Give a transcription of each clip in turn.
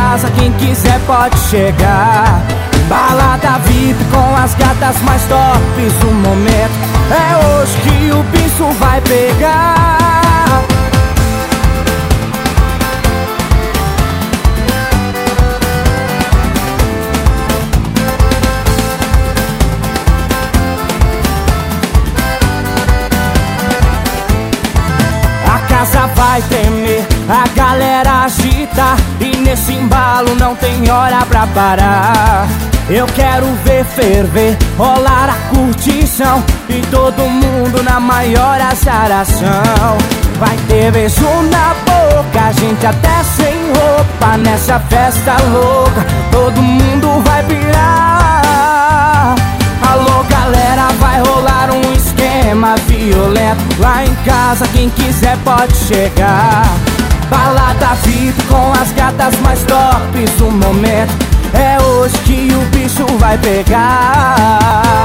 casa, quem quiser pode chegar. Balada VIP com as gatas mais tops. O momento é hoje que o bicho vai pegar. A casa vai tremer, a galera agita, e nesse embalo não tem hora pra parar. Eu quero ver ferver, rolar a curtição, e todo mundo na maior azaração. Vai ter beijo na boca, a gente até sem roupa. Nessa festa louca, todo mundo vai pirar. Alô galera, vai rolar um esquema violento. Lá em casa quem quiser pode chegar. Balada VIP com as gatas mais tops. O momento é hoje que o bicho vai pegar.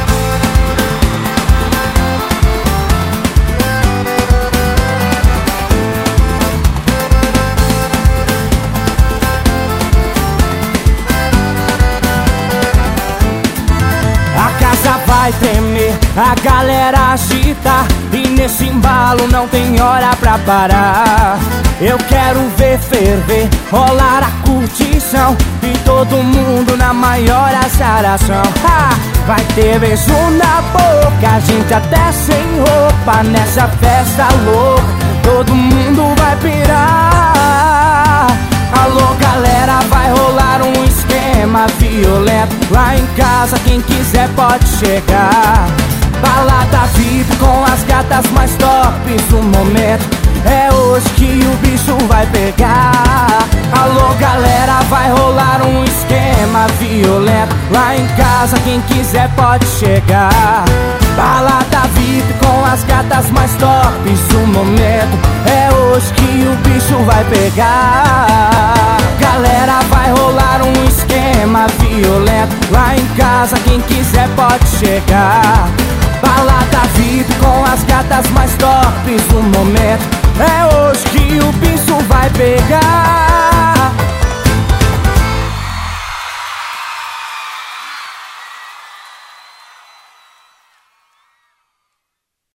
A casa vai tremer, a galera agita, e nesse embalo não tem hora pra parar. Eu quero ver ferver, rolar a curtição, e todo mundo na maior azaração. Vai ter beijo na boca, a gente até sem roupa. Nessa festa louca, todo mundo vai pirar. Alô galera, vai rolar um esquema violento. Lá em casa quem quiser pode chegar. Balada VIP com as gatas mais tops. O momento é hoje que o bicho vai pegar. Alô galera, vai rolar um esquema violento. Lá em casa quem quiser pode chegar. Balada VIP com as gatas mais tops. O momento é hoje que o bicho vai pegar. Galera, vai rolar um esquema violento. Lá em casa quem quiser pode chegar. Balada VIP com as gatas mais tops. O momento é hoje que o bicho vai pegar.